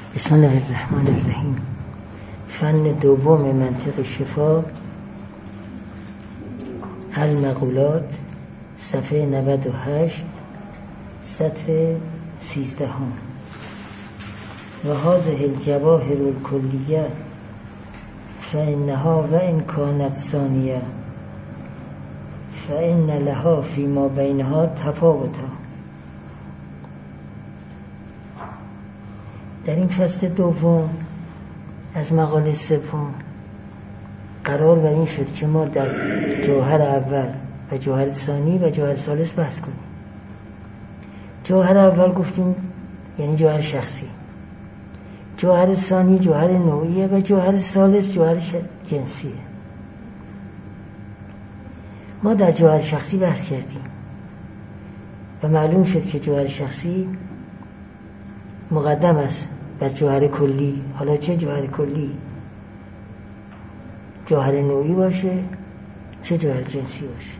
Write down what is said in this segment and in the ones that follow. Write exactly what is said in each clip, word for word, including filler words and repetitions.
بسم الله الرحمن الرحیم. فن دوم منطق شفا، المقولات، صفحه نود و هشت، سطر سیزدهم. و هذه الجواهر الکلیه فإنها و إن كانت ثانیه فإن لها فيما بينها تفاوتا. در این فصل دوم از مقاله سوم قرار بر این شد که ما در جوهر اول و جوهر ثانی و جوهر ثالث بحث کنیم. جوهر اول گفتیم یعنی جوهر شخصی، جوهر ثانی جوهر نوعیه و جوهر ثالث جوهر جنسیه. ما در جوهر شخصی بحث کردیم و معلوم شد که جوهر شخصی مقدم است بر جوهر کلی. حالا چه جوهر کلی، جوهر نوعی باشه چه جوهر جنسی باشه.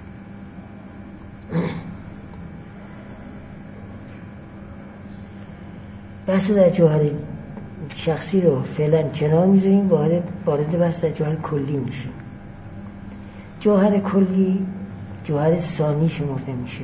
بحث در جوهر شخصی رو فعلا کنار میذاریم، وارد بحث در جوهر کلی میشیم. جوهر کلی جوهر ثانی شمرده میشه،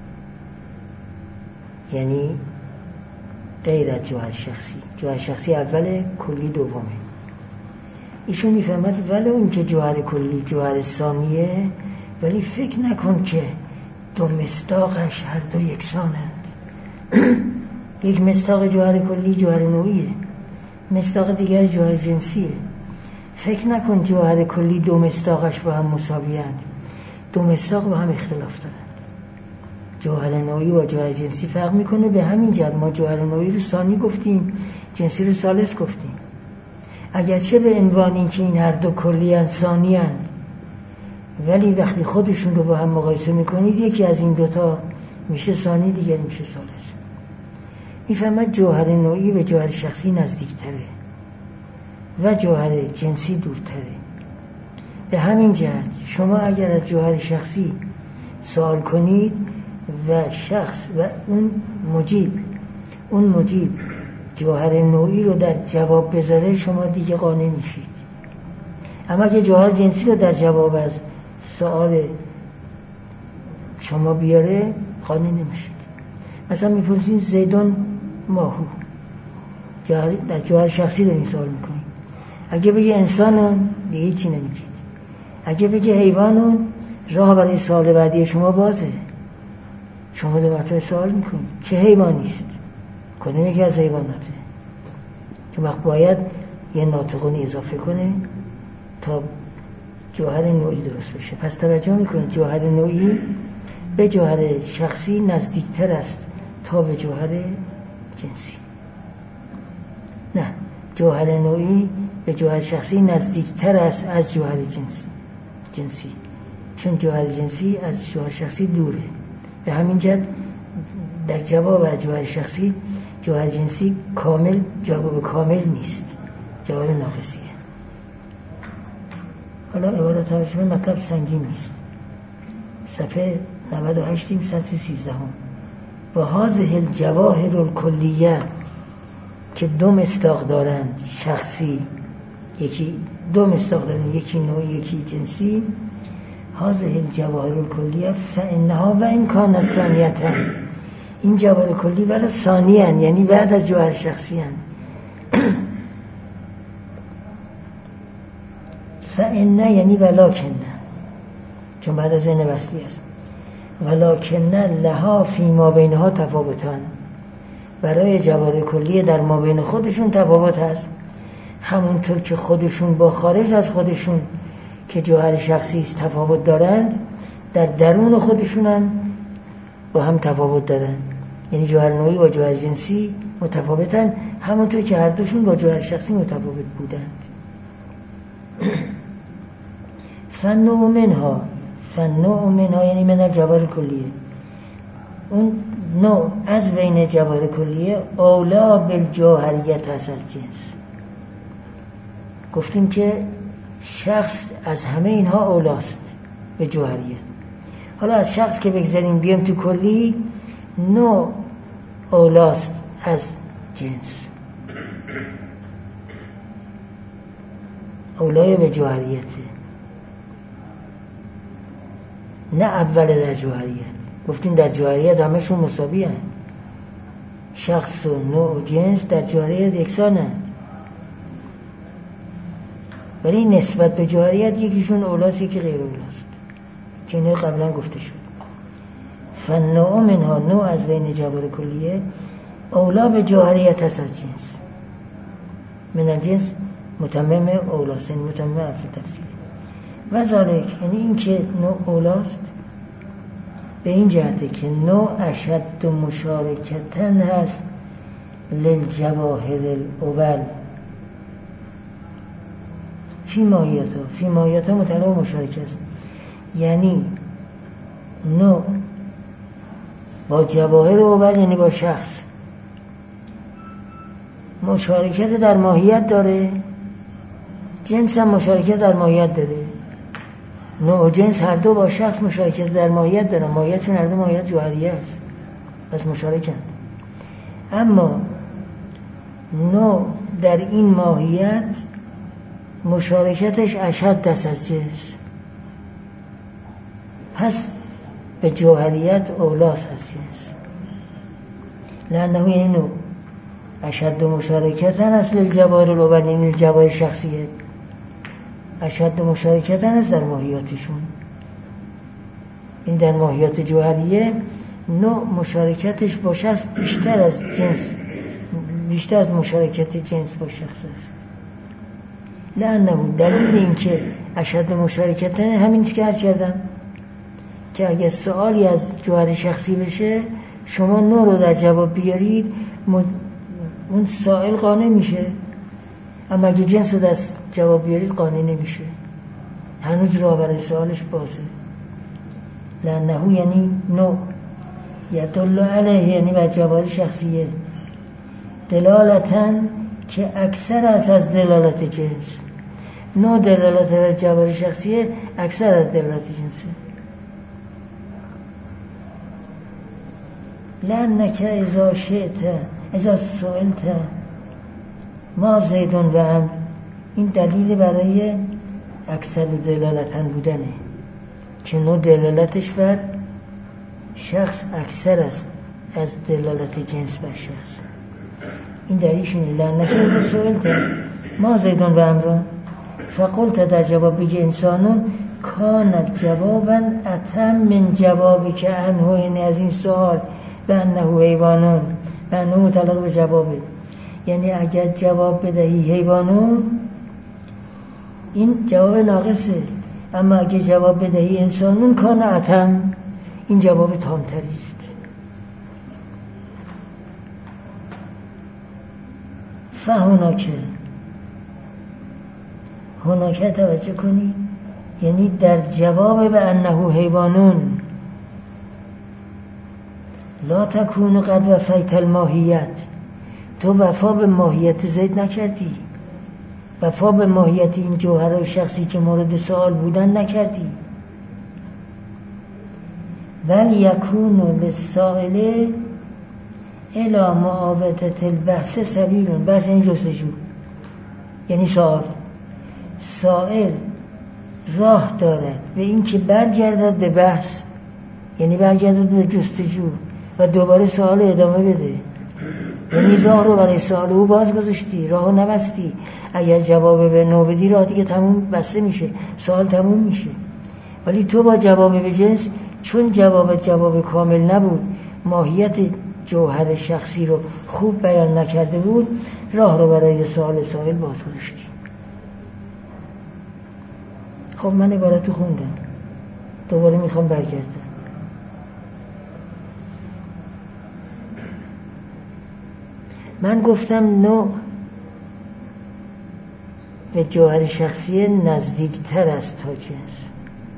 یعنی غیر از جوهر شخصی. جوهر شخصی اوله، کلی دومه. ایشون میفهمد ولی اون که جوهر کلی جوهر ثانیه، ولی فکر نکن که دو مصداقش هر دو یکسانند. یک مصداق جوهر کلی جوهر نوعیه، مصداق دیگر جوهر جنسیه. فکر نکن جوهر کلی دو مصداقش با هم مساویند، دو مصداق با هم اختلاف دارند. جوهر نوعی و جوهر جنسی فرق میکنه. به همین جهت ما جوهر نوعی رو ثانی گفتیم، جنسی رو ثالث گفتیم. اگرچه به عنوان این که این هر دو کلی اند ثانی اند، ولی وقتی خودشون رو با هم مقایسه میکنید یکی از این دوتا میشه ثانی، دیگر میشه ثالث. میفهمد جوهر نوعی به جوهر شخصی نزدیکتره و جوهر جنسی دورتره. به همین جهت شما اگر از جوهر شخصی سوال کنید و شخص و اون مجیب اون مجیب جوهر نوعی رو در جواب بذاره، شما دیگه قانع میشید. اما اگه جوهر جنسی رو در جواب از سوال شما بیاره، قانع نمیشید. مثلا میپرسید زیدون ماهو، در جوهر شخصی دارین سوال میکنید. اگه بگه انسانون، دیگه هیچی نمیگید. اگه بگه حیوانون، راه برای سوال بعدی شما بازه. شما دو مرتبه سوال میکنید چه حیوانیست، کدوم یکی از حیواناته، که وقت باید یه ناطقونی اضافه کنه تا جوهر نوعی درست بشه. پس توجه میکنید جوهر نوعی به جوهر شخصی نزدیکتر است تا به جوهر جنسی. نه، جوهر نوعی به جوهر شخصی نزدیکتر است از جوهر جنسی جنسی چون جوهر جنسی از جوهر شخصی دوره. به همین جهت در جواب از جوهر شخصی جوهر جنسی کامل جواب کامل نیست، جواب ناقصیه. حالا عبارت ترجمه مطلب سنگین نیست. صفحه نود و هشت سطر سیزدهم. و هذه الجواهر الکلیه که دو مصداق دارند، شخصی یکی، دو مصداق دارند، یکی نوعی یکی جنسی. هذه الجواهر الکلیه فإنها و إن كانت ثانیه، این جواهر کلی ولی ثانی اند، یعنی بعد از جوهر شخصی اند. فإن یعنی ولکن، چون بعد از این وصلی است. ولکن لها فی ما بینها تفاوتان، برای جواهر کلی در ما بین خودشون تفاوت هست. همونطور که خودشون با خارج از خودشون که جوهر شخصی است تفاوت دارند، در درون خودشون هم با هم تفاوت دارند. یعنی جوهر نوعی با جوهر جنسی متفاوتن، همونطور که هر دوشون با جوهر شخصی متفاوت بودند. فالنوع منها، فالنوع منها یعنی من الجواهر کلیه، اون نوع از بین جواهر کلیه اولا بالجوهریت هست از جنس. گفتیم که شخص از همه اینها اولاست به جوهریت. حالا از شخص که بگذاریم بیام تو کلی، نوع اولاست از جنس. اولای به جوهریته، نه اول در جوهریت. گفتیم در جوهریت همشون مساوی هست، شخص و نوع و جنس در جوهریت یکسان هست، ولی نسبت به جوهریت یکیشون اولاست یکی غیر اولاست که اینه قبلا گفته شد. فالنوع منها، نوع از بین جوهر کلیه، اولا به جوهریت هست از جنس، من الجنس متمم اولاست، یعنی متمم عرف تفصیلی. و ذالک یعنی این که نوع اولاست به این جهته که نوع اشد مشارکتن هست للجواهر الاول فی ماهیتا، فی ماهیتا متعلق مشارکت است، یعنی نوع با جواهر اول یعنی با شخص مشارکت در ماهیت داره، جنس هم مشارکت در ماهیت داره. نوع و جنس هر دو با شخص مشارکت در ماهیت دارن، ماهیتشون هر دو ماهیت جوهریه است، پس مشارکند. اما نوع در این ماهیت مشارکتش اشد است از جنس، پس به جوهریت اولاست از جنس. لانه یعنی نوع اشد مشارکتن است للجواهر الاول، یعنی الجواهر شخصیه اشد مشارکتن است در ماهیاتشون. این در ماهیات جوهریه نوع مشارکتش با شخص بیشتر از جنس، بیشتر از مشارکت جنس با شخص است. لانه دلیل این که اشد مشارکتن همین که عرض کردم که اگه سوالی از جوهر شخصی بشه شما نوع رو در جواب بیارید اون سائل قانع میشه، اما اگه جنس رو در جواب بیارید قانع نمیشه، هنوز راه برای سوالش بازه. لانه یعنی نوع یدل علیه یعنی بر جواهر شخصیه، دلالتن که اکثر است از دلالت جنس. نوع دلالت بر جواهر شخصیه اکثر از دلالت جنسه. لانک اذا شئت اذا سئلت ما زیدون و عمرو، این دلیل برای اکثر دلالتن بودنه که نوع دلالتش بر شخص اکثر است از دلالت جنس بر شخص. این دلیلش اینه. لانک اذا سئلت ما زیدون و عمرو فقلت، در جواب بگه انسانون کان جوابا اتم من جوابی که انه، یعنی از این سوال به انه حیوانون، به انه متعلق به جوابه، یعنی اگر جواب بدهی حیوانون این جواب ناقصه، اما اگر جواب بدهی انسانون کان اتم، این جواب تامتری است. فهناکه هناکه توجه کنی یعنی در جواب به انه حیوانون لا تکون قد وفیت الماهیت، تو وفا به ماهیت زید نکردی، وفا به ماهیت این جوهر و شخصی که مورد سوال بودن نکردی. ولی یکون للسائل الی معاودة البحث سبیلون، بحث این جستجو یعنی سوال، سائل راه دارد به این که برگردد به بحث، یعنی برگردد به جستجو و دوباره سوال ادامه بده، یعنی راه رو برای سوال او باز گذاشتی، راه رو نبستی. اگر جواب به نو بدی راه دیگه تموم بسته میشه، سوال تموم میشه. ولی تو با جواب به جنس، چون جواب جواب کامل نبود، ماهیت جوهر شخصی رو خوب بیان نکرده بود، راه رو برای سوال سائل باز گذاشتی. خب من عبارت رو خوندم، دوباره میخوام برگردم. من گفتم نوع به جوهر شخصی نزدیکتر است تا جنس،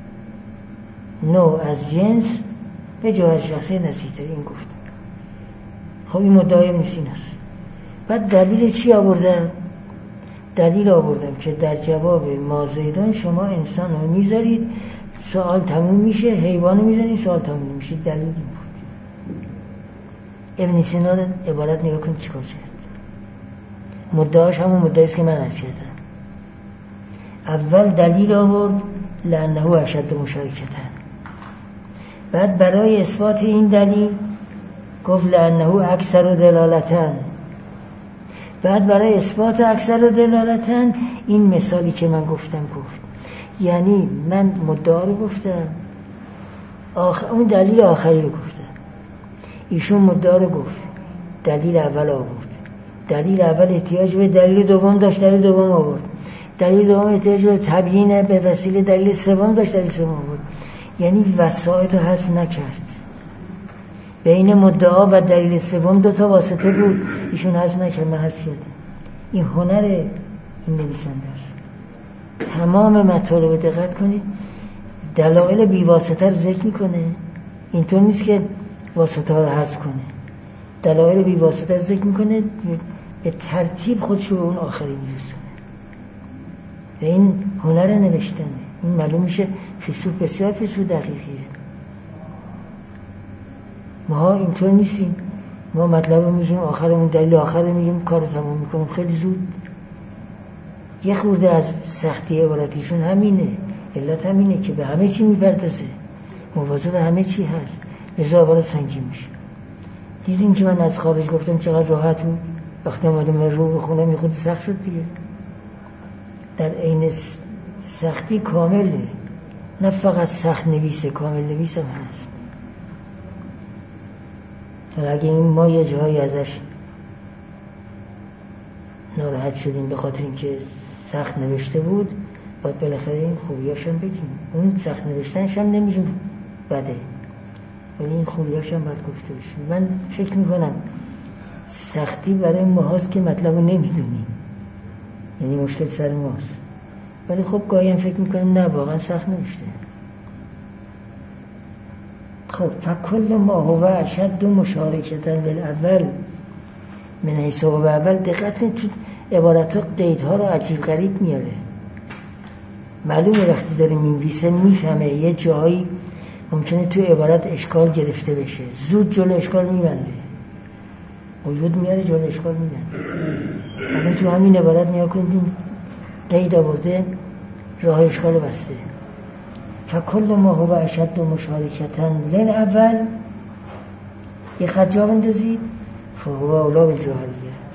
نوع از جنس به جوهر شخصی نزدیکتر، این گفتم. خب این مدعای نیست این است. بعد دلیل چی آوردم؟ دلیل آوردم که در جواب ما زیدان شما انسان رو میذارید سوال تموم میشه، حیوان رو میذارید سوال تموم میشه. دلیل این بود. ابن سینا عبارت نگاه کن چیکار کرد. مدعاش همون مدعاست که من عرض کردم. اول دلیل آورد لأنه اشد مشارکتن، بعد برای اثبات این دلیل گفت لأنه اکثر دلالتن، بعد برای اثبات اکثر دلالتن این مثالی که من گفتم گفت. یعنی من مدعا رو گفتم، آخر اون دلیل آخری رو گفتم، ایشون مدعا رو گفت، دلیل اول آورد، دلیل اول احتیاج به دلیل دوم داشت، دلیل دوم آورد، دلیل دوم احتیاج به تبیین به وسیله دلیل سوم داشت، دلیل سوم آورد. یعنی وسایط رو حذف نکرد. بین مدعا و دلیل سوم دو تا واسطه بود، ایشون حذف نکرد، من حذف کردم. این هنر این نویسنده است. تمام مطالب دقت کنید، دلایل بی واسطه رو ذکر میکنه، اینطور نیست که واسطه ها رو حذف کنه. دلایل بی واسطه رو ذکر میکنه، به ترتیب خودش رو به اون آخری میرسونه. و این هنر نوشتنه. این معلوم میشه فیلسوف بسیار فیلسوف دقیقیه. ما اینطور نیستیم، ما مطلب رو میگیم آخرمون دلیل آخر رو میگیم کار تمام میکنیم خیلی زود. یه خورده از سختی عبارتیشون همینه، علت همینه که به همه چی میپردازه، مواظب همه چی هست، لذا عبارت سنگین میشه. دیدین که من از خارج گفتم چقدر راحت بود، وقتی اومدم رو بخونم میخورد سخت شد دیگه. در عین سختی کامله، نه فقط سخت نویسه، کامل نویس هم هست. اگه این ما یه جایی ازش ناراحت شدیم به خاطر اینکه سخت نوشته بود، باید بالاخره این خوبیاش هم بگیم. اون سخت نوشتنش هم نمیگیم بده، ولی این خوبیاش هم باید گفته بشیم. من فکر میکنم سختی برای ما هست که مطلب رو نمیدونیم، یعنی مشکل سر ماست. ولی خب گاهی هم فکر میکنم نه واقعا سخت نوشته. خب فکل ما هو اشد مشارکتا بالاول من حیث هو اول. دقت کنید تو عبارت ها قیدها رو عجیب غریب میاره. معلومه وقتی داره مینویسه میفهمه یه جایی ممکنه تو عبارت اشکال گرفته بشه، زود جلو اشکال میبنده، قیود میاره جلو اشکال میبنده. الان تو همین عبارت نیا کنید قید آورده راه اشکال رو بسته. فکل ما هو اشد مشارکتا للاول، یه خط جا بندازید، فهو اولی بالجوهریت.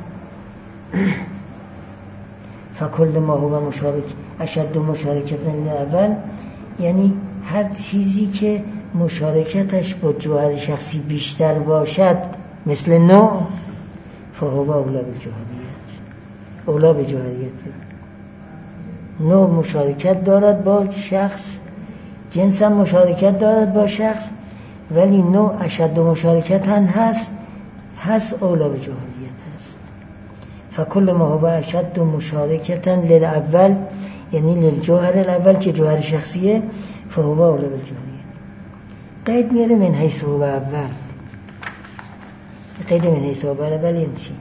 فکل ما هو مشارک اشد مشارکتا للاول یعنی هر چیزی که مشارکتش با جوهر شخصی بیشتر باشد، مثل نوع، فهو اولی بالجوهریت، اولی بالجوهریت. نوع مشارکت دارد با شخص، جنس هم مشارکت دارد با شخص، ولی نوع اشد مشارکت هم هست، پس اولی بالجوهریت هست. فکل ما هو اشد مشارکتا للاول یعنی للجوهر الاول که جوهر شخصیه، فهو اولی بالجوهریت. قید میاره من حیث هو اول. قید من حیث هو اول یعنی چی؟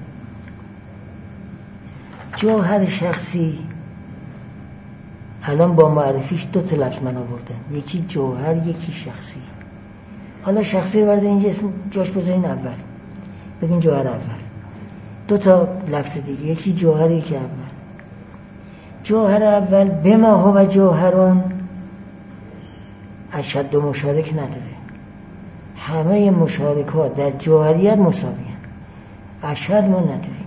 جوهر شخصی الان با معرفیش دو تا لفظ من آوردم، یکی جوهر یکی شخصی. حالا شخصی رو برده اینجا اسم جاش بذارین اول، بگین جوهر اول. دو تا لفظ دیگه، یکی جوهر یکی اول. جوهر اول بما هو جوهرون اشد و مشارک نداره، همه مشارکات در جوهریت مساویه، اشد ما نداریم.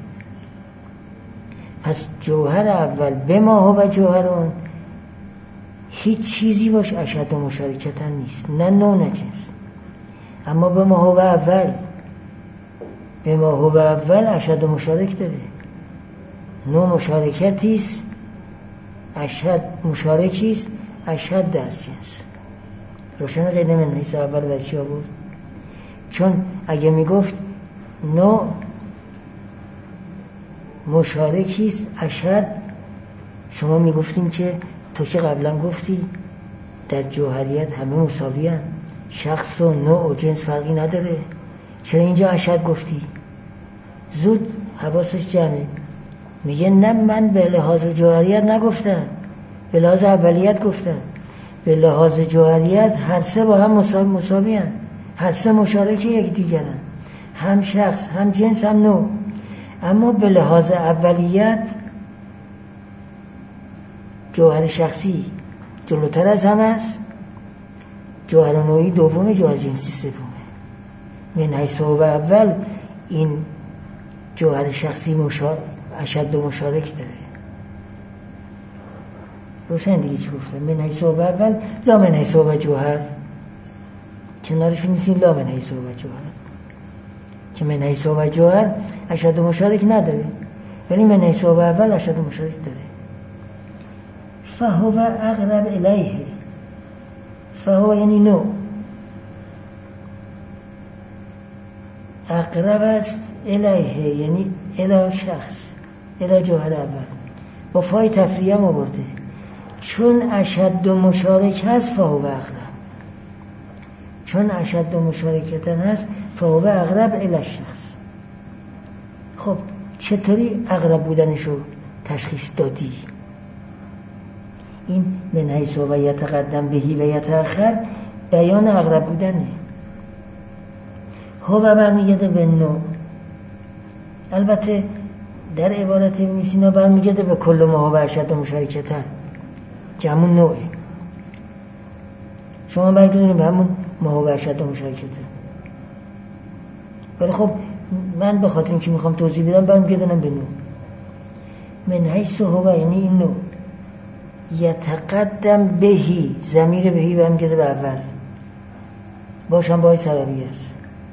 پس جوهر اول بما هو جوهرون هیچ چیزی باش اشد و مشارکتا نیست، نه نوع نه جنس. اما بما هو اول، بما هو اول اشد و مشارک داره، نوع مشارکتیست، اشد مشارکیست، اشد از جنس. روشن قید من حیث اول بچه ها بود، چون اگه میگفت نوع مشارکیست اشد، شما میگفتیم که تو که قبلا گفتی در جوهریت همه مساوی هستند، شخص و نوع و جنس فرقی نداره، چرا اینجا اشد گفتی؟ زود حواسش جمعه، میگه نه من به لحاظ جوهریت نگفتم، به لحاظ اولیت گفتم. به لحاظ جوهریت هر سه با هم مساوی هستند، هر سه مشارک یک دیگرن، هم شخص هم جنس هم نوع. اما به لحاظ اولیت جوهر شخصی جلوتر از همه است، جوهر نوعی دومه، جوهر جنسی سومه. من حیث هو اول این جوهر شخصی مشا... اشد و مشارک داره. روشن دیگه چی گفتم؟ من حیث هو اول لا من حیث هو جوهر، کنارش نیستیم لا من حیث هو جوهر، که من حیث هو جوهر اشد و مشارک نداره، ولی من حیث هو اول اشد و مشارک داره. فهو اقرب الیه، فهو یعنی نوع اقرب است الیه یعنی الی شخص، الی جوهر اول، با فای تفریعه هم آورده، چون اشد و مشارک هست فهو اقرب، چون اشد و مشارکتن هست فهو اقرب الی الشخص. خب چطوری اقرب بودنشو تشخیص دادی؟ این من حیث و یتقدم بهی و یتأخر بیان اقرب بودنه. هو برمیگرده به نوع، البته در عبارت ابن سینا برمیگرده به کل ما هو اشد و مشارکتن که همون نوعه. شما برگردونید به همون ما هو اشد و مشارکتن. ولی خب من به خاطر اینکه میخوام توضیح بدم برمیگردم به نوع. من حیث هو یعنی این نوع، یتقدم بهی، ضمیر بهی برمیگرده به اول، باشم باید سببی است،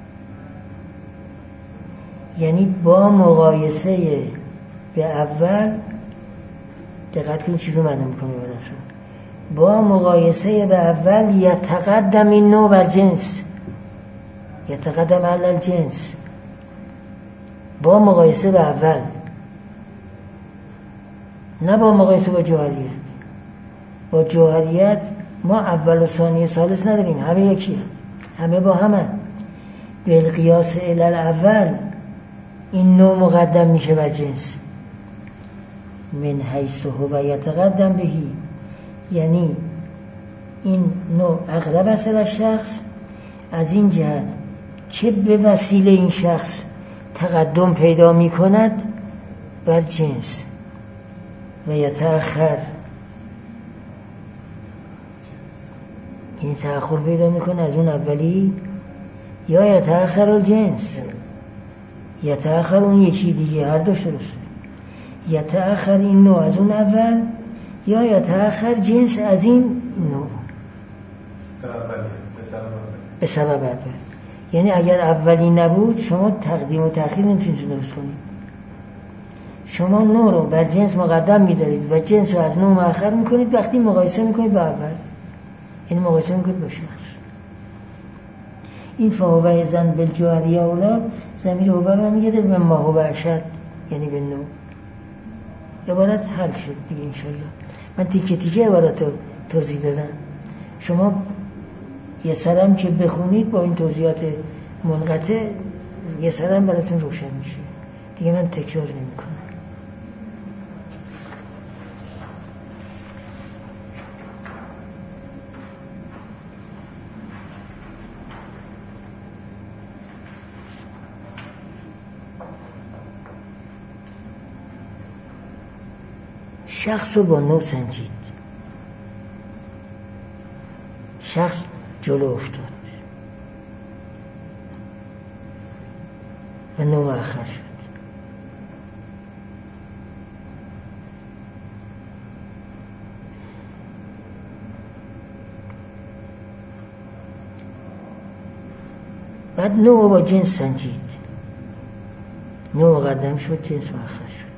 یعنی با مقایسه به اول. دقت کنید چی رو معنی میکنه براتون. با مقایسه به اول یتقدم این نوع بر جنس، یتقدم علی الجنس، با مقایسه به اول، نه با مقایسه با جوهریت. با جوهریت ما اول و ثانی ثالث نداریم، همه یکی هم. همه با همه. بالقیاس الی الاول این نوع مقدم میشه بر جنس. من حیث هو یتقدم بهی یعنی این نوع اقرب است الی شخص، از این جهت که به وسیله این شخص تقدم پیدا میکند بر جنس، و یتأخر این تأخر پیدا میکنه از اون اولی، یا یتأخر الجنس، یتأخر اون یکی دیگه، هر دوش درسته. یتأخر این نوع از اون اول، یا یتأخر جنس از این نوع به سبب اول. یعنی اگر اولی نبود شما تقدیم و تأخیر نمیتونید درست کنید. شما نوع رو بر جنس مقدم میدارید و جنس رو از نوع مؤخر میکنید وقتی مقایسه میکنید با اول، یعنی مقایسه میکنید با شخص. این فهو ایضا بالجوهریه اولا، ضمیر هو برمیگرده به ما هو اشد یعنی به نوع. عبارت حل شد دیگه انشالله. من تیکه تیکه عبارت رو توضیح دادم، شما یه سرم که بخونید با این توضیحات منقطع یه سرم براتون روشن میشه دیگه. من تکرار نمی کنم. شخص رو با نوع سنجید. شخص جلو افتاد و نوع مؤخر شد. بعد نوع با جنس سنجید، نوع مقدم شد، جنس مؤخر شد.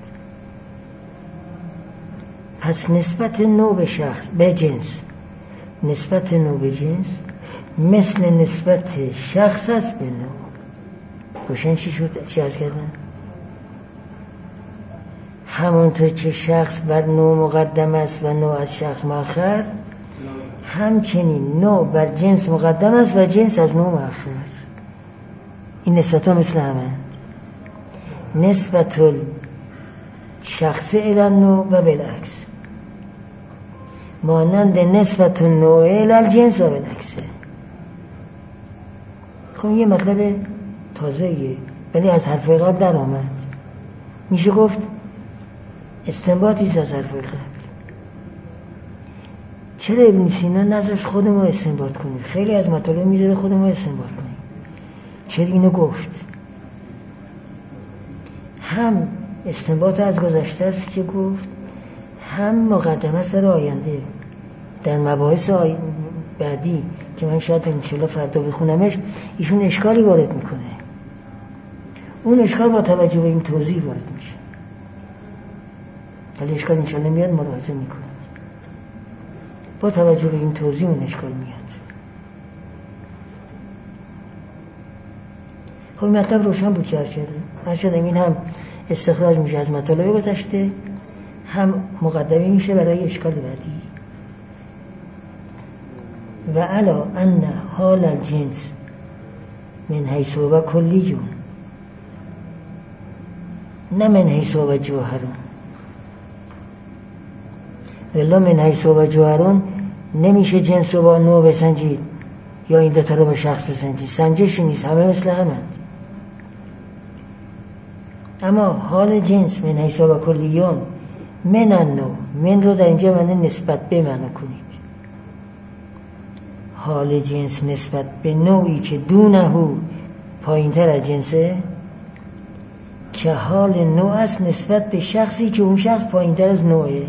پس نسبت نوع به شخص به جنس، نسبت نوع به جنس مثل نسبت شخص است به نوع. روشن چی شد؟ چی عرض کردن؟ همونطور که شخص بر نوع مقدم است و نوع از شخص مؤخر، همچنین نوع بر جنس مقدم است و جنس از نوع مؤخر. این نسبت ها مثل همند. نسبت شخص الی النوع و بالعکس، مانند نسبت النوع الی الجنس و بالعکس. خب یه مطلب تازه‌ایه ولی از حرف قبل در آمد. میشه گفت استنباطی از حرفای قبل. چرا ابن سینا نذاشت خودمون استنباط کنیم؟ خیلی از مطالب میذاره خودمون استنباط کنیم. چرا اینو گفت؟ هم استنباط از گذشته است که گفت، هم مقدمه است در آینده. در مباحث آی... بعدی که من شاید انشالله فردا بخونمش، ایشون اشکالی وارد میکنه. اون اشکال با توجه به این توضیح وارد میشه. ولی اشکال انشالله میاد ملاحظه میکنه. با توجه به این توضیح اون اشکال میاد. خب مطلب روشن بود که عرض شده. عرض شدم این هم استخراج میشه از مطالب گذشته، هم مقدمه میشه برای اشکال بعدی. و علا ان حال الجنس من حیث و کلیون، نه من حیث و جوهرون. ولی من حیث و جوهرون نمیشه جنس رو با نوع بسنجید یا این دوتا رو با شخص بسنجید، سنجشی نیست، همه مثل همند. اما حال جنس من حیث و کلیون، من النوع، من رو در اینجا معنی نسبت به معنا کنید. حال جنس نسبت به نوعی که دونه پایین تر از جنسه، که حال نوع است نسبت به شخصی که اون شخص پایین تر از نوعه.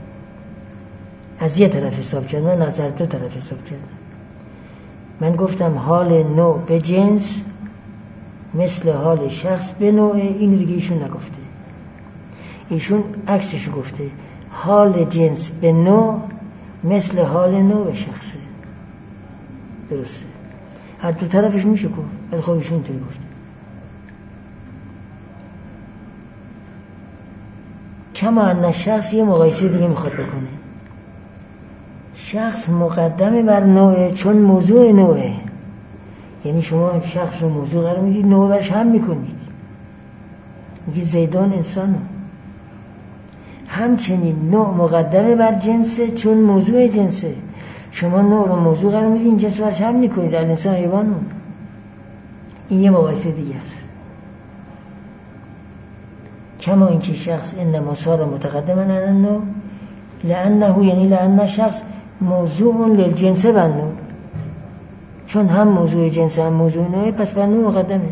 از یه طرف حساب کردن، من نظر دو طرف حساب کردم. من گفتم حال نوع به جنس مثل حال شخص به نوعه. اینو دیگه ایشون نگفته، ایشون عکسش گفته، حال جنس به نوع مثل حال نوع به شخصه. درسته، هر دو طرفش میشه گفت، ولی خب ایشون اینطوری گفته. کما ان شخص یه مقایسه دیگه میخواد بکنه. شخص مقدمه بر نوعه چون موضوع نوعه. یعنی شما شخص رو موضوع قرار میدید، نوع برش هم میکنید، میگید زیدان انسانه. همچنین نوع مقدمه بر جنسه چون موضوع جنسه. شما نوع رو موضوع قرار میدید، این جنس برش هم میکنید، الانسان حیوانه. این یه مقایسه دیگه است. کما اینکه شخص انما صار متقدما علی النوع لانه، یعنی لان شخص موضوع للجنس و النوع، چون هم موضوع جنس هم موضوع نوع، پس بر نوع مقدمه.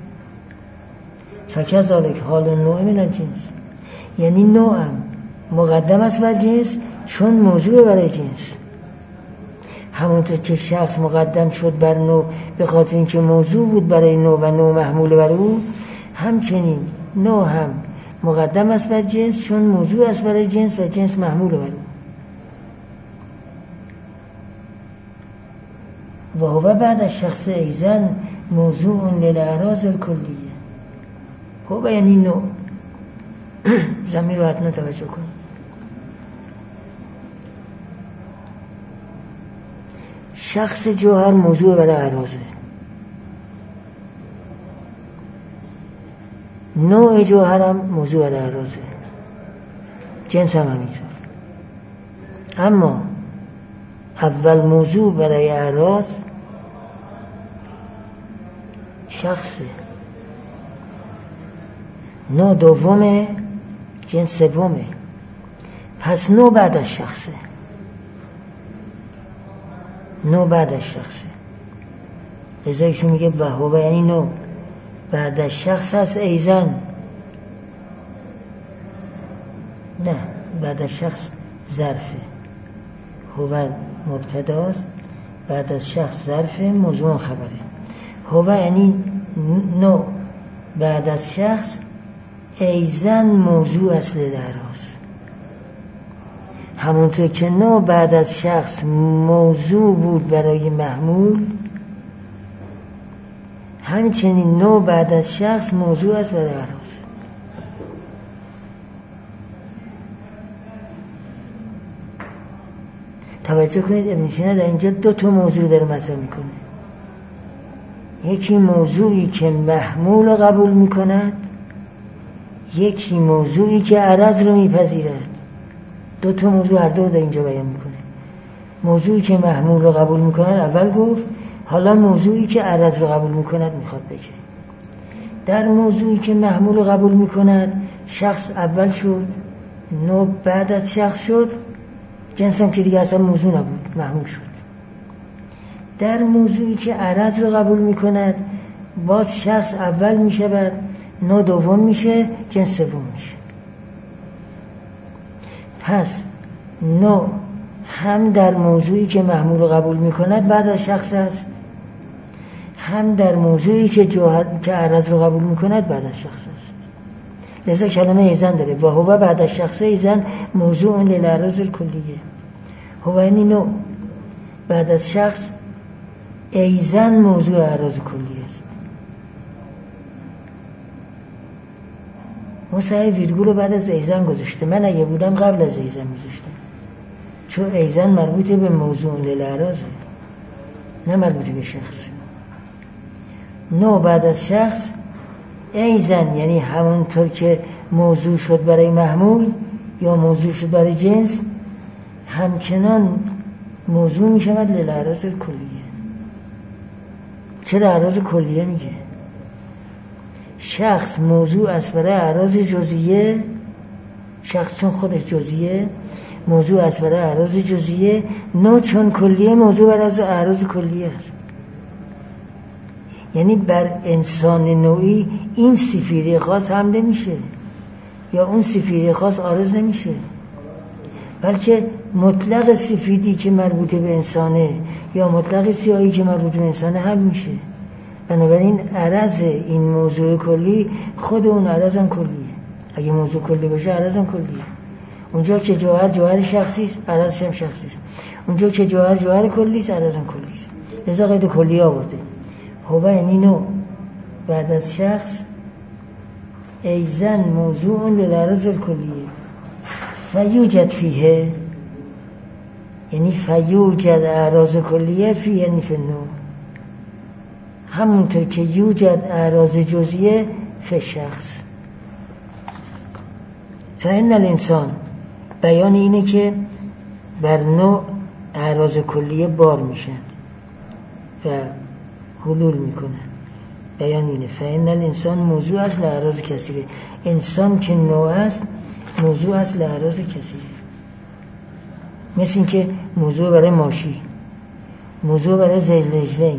فکذالک حال النوع من الجنس، یعنی نوع هم مقدم است بر جنس چون موضوع برای جنس. همونطور که شخص مقدم شد بر نوع به خاطر اینکه موضوع بود برای نوع و نوع محمول بر او، همچنین نوع هم مقدم است بر جنس چون موضوع است برای جنس و جنس محمول بر او. و هو بعد از شخص ایزن موضوع للاعراض الکلیه. هو یعنی نوع. زمین رو حتما توجه کنید. شخص جوهر موضوع برای اعراضه، نوع جوهر هم موضوع برای اعراضه، جنس هم همینطور. اما اول موضوع برای اعراض شخصه، نوع دومه، جنس سومه. پس نوع بعد از شخصه، نوع بعد از شخصه. لذا ایشون میگه و هو یعنی نوع بعد از شخص هست ایزن. نه، بعد از شخص ظرفه، هو مبتداست، بعد از شخص ظرفه، موضوع خبره. هو یعنی نوع بعد از شخص ایزن موضوع اصل الاعراض. همونطور که نوع بعد از شخص موضوع بود برای محمول، همچنین نوع بعد از شخص موضوع است برای اعراض. توجه کنید ابن سینا در اینجا دو تا موضوع داره مطرح میکنه. یکی موضوعی که محمول رو قبول میکند، یکی موضوعی که عرض رو میپذیرد. دو تا موضوع هر دو در اینجا بیان میکنه. موضوعی که محمول رو قبول میکند اول گفت، حالا موضوعی که عرض رو قبول میکند میخواد بگه. در موضوعی که محمول رو قبول میکند شخص اول شد، نوع بعد از شخص شد، جنس هم که دیگه اصلا موضوع نبود محمول شد. در موضوعی که عرض رو قبول میکند باز شخص اول میشه، نوع دوم میشه، جنس سوم میشه. پس نوع هم در موضوعی که محمول رو قبول میکند بعد از شخص است، هم در موضوعی که جوهر که عرض رو قبول میکند بعد از شخص است. لذا کلمه ایزن داره و هو بعد از شخص ایزن موضوع للعرض الکلیه. هو یعنی نوع بعد از شخص ایزن موضوع عرض کلی است. مصحح ویرگول رو بعد از ایزن گذاشته، من اگه بودم قبل از ایزن میذاشتم، چون ایزن مربوطه به موضوع للعرضه نه مربوطه به شخص. نوع بعد از شخص ایزن یعنی همونطور که موضوع شد برای محمول یا موضوع شد برای جنس، همچنان موضوع می شود للعرض کلیه. چرا عرض کلیه میگه؟ شخص موضوع است برای اعراض جزئیه، شخص چون خودش جزئیه موضوع است برای اعراض جزئیه، نوع چون کلیه موضوع برای اعراض کلیه است. یعنی بر انسان نوعی این سفیری خاص حمله میشه یا اون سفیری خاص عارض نمیشه، بلکه مطلق سفیدی که مربوط به انسانه یا مطلق سیاهی که مربوط به انسانه حل میشه. بنابراین عرض این موضوع کلی خود اون عرض هم کلیه. اگه موضوع کلی باشه عرض هم کلیه. اونجا که جوهر جوهر شخصی است عرضش هم شخصی است، اونجا که جوهر جوهر کلی است عرض هم کلی است. لذا قید کلی آورده. هو یعنی نوع بعد از شخص ایزن موضوع للعرض الکلیه. فیوجد فیه یعنی فیوجد اعراض کلیه فیه یعنی فی النوع، همونطور که یوجد اعراض جزئیه فی شخص. فإن الانسان بیان اینه که بر نوع اعراض کلیه بار میشن و حلول میکنن. بیان اینه فإن الانسان موضوع است لأعراض کثیره. انسان که نوع است موضوع است لأعراض کثیره. مثل این که موضوع برای ماشی، موضوع برای ذیل رجلین.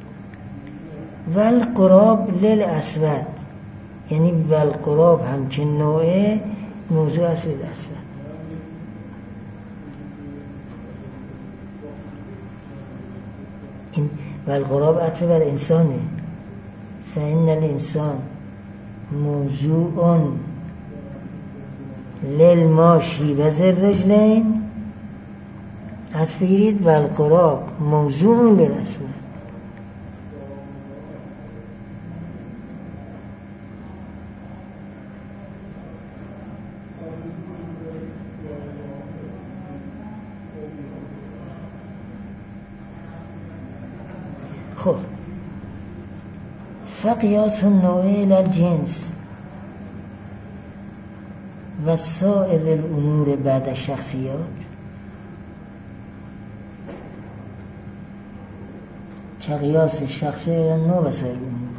والقراب للاسود یعنی والقراب هم که نوعه موضوع است للاسود. این والقراب عطف بر انسانه. فإن الانسان موضوع للماشی و ذیل رجلین، عطف بگیرید والقراب موضوع للاسود. خب فقیاس النوع الی الجنس و سائر الامور بعد شخصیات که قیاس شخصی نوع و سائر الامور.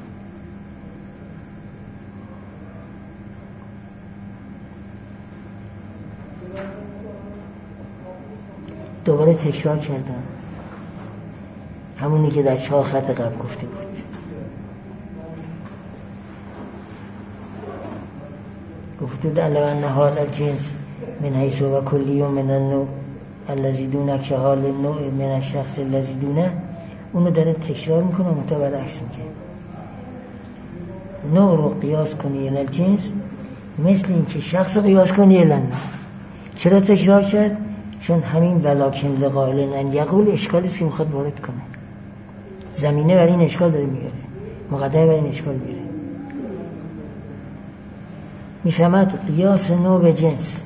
دوباره تکرار کردم همونی که در چهار خط قبل گفته بود. گفته بود علاوه ان حال الجنس من حیث و کلی و من النوع الذی دونه که حال النوع من الشخص الذی دونه، اونو داره تکرار میکنه و متبر عکس میکنه. نوع رو قیاس کنی الی الجنس مثل این که شخص رو قیاس کنی الی النوع. چرا تکرار شد؟ چون همین ولکن لقائل ان یقول اشکالی است که میخواد وارد کنه، زمینه برای این اشکال داره میاره، مقدمه برای این اشکال میاره. میفهمد قیاس نوع به جنس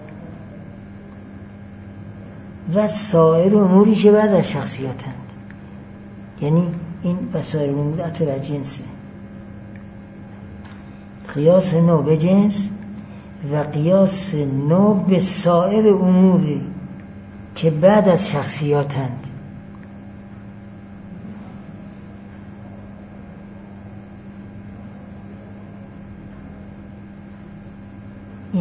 و سایر اموری که بعد از شخصیاتند، یعنی این و سایر امور عطف بر جنسه. قیاس نوع به جنس و قیاس نوع به سایر اموری که بعد از شخصیاتند.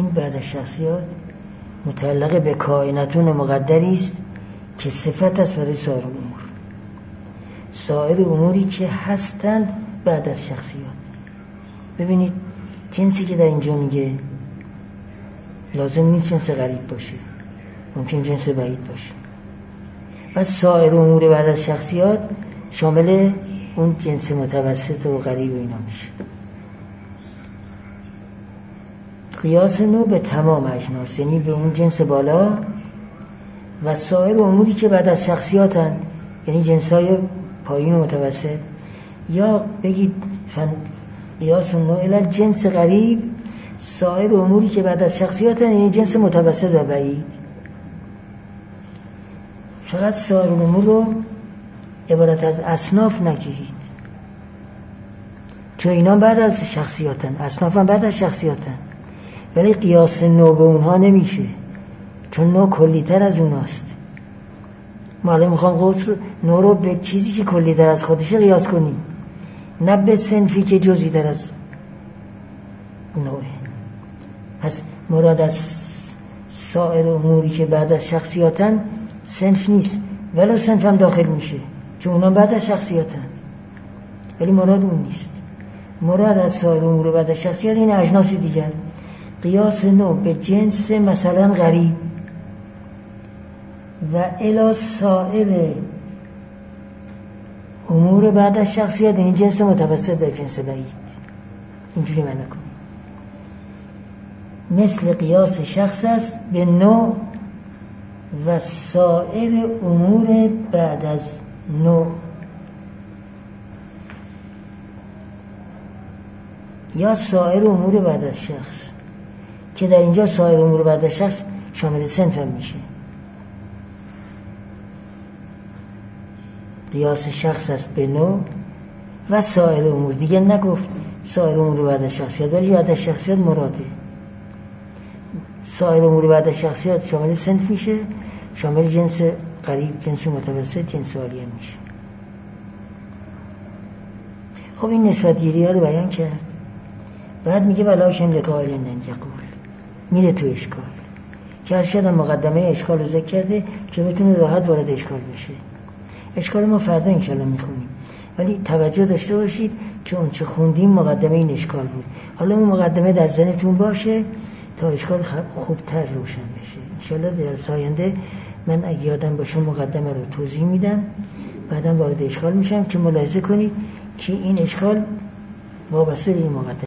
این بعد از شخصیات متعلق به کائناتون مقدری است که صفت است برای سایر امور، سایر اموری که هستند بعد از شخصیات. ببینید جنسی که در اینجا میگه لازم نیست جنس غریب باشه، ممکن جنس بعید باشه. و سایر امور بعد از شخصیات شامل اون جنس متوسط و غریب و اینا میشه. قیاس نو به تمام اجناس، یعنی به اون جنس بالا و سایر اموری که بعد از شخصیاتن، یعنی جنسای پایین و متوسط. یا بگید قیاس نو الی جنس غریب، سایر اموری که بعد از شخصیاتن، یعنی جنس متوسط و بعید. فقط سایر امور رو عبارت از اصناف نگیرید، چون اینا بعد از شخصیاتن، اصناف هم بعد از شخصیاتن، ولی قیاس نو به اونها نمیشه چون نو کلیتر از اوناست. ما الان میخوام قیاس نو رو به چیزی که کلیتر از خودشه قیاس کنیم، نه به صنفی که جزئی تر از نوعه. پس مراد از سایر اموری که بعد از شخصیاتن صنف نیست، ولی صنف هم داخل میشه چون اونا بعد از شخصیاتن، ولی مراد اون نیست. مراد از سایر امور بعد از شخصیات این اجناس دیگر. قیاس نو به جنس مثلا غریب و الی سایر امور بعد از شخصیات، این جنس متوسط و جنس بعید. اینجوری معنی کنیم. مثل قیاس شخص است به نوع و سایر امور بعد از نوع. یا سایر امور بعد از شخص که در اینجا سایر امور بعد از شخص شامل صنف هم میشه. قیاس شخص است به نوع و سایر امور، دیگه نگفت سایر امور بعد از شخصیت، ولی بعد از شخصیت مراده. سایر امور بعد از شخصیت شامل صنف میشه، شامل جنس قریب، جنس متوسط، جنس عالی هم میشه. خب این نسبت گیری ها رو بیان کرد. بعد میگه بلاشن لقائل ننجقول، میره تو اشکال که ارشد مقدمه اشکال رو ذکر کرده که بتونه راحت وارد اشکال بشه. اشکال ما فردا انشالله میخونیم، ولی توجه داشته باشید که اون چه خوندیم مقدمه این اشکال بود. حالا اون مقدمه در ذهنتون باشه تا اشکال خوبتر روشن بشه. انشالله در آینده من اگه یادم باشه مقدمه رو توضیح میدم، بعدم وارد اشکال میشم که ملاحظه کنید که این اشکال وابسته به این مقدمه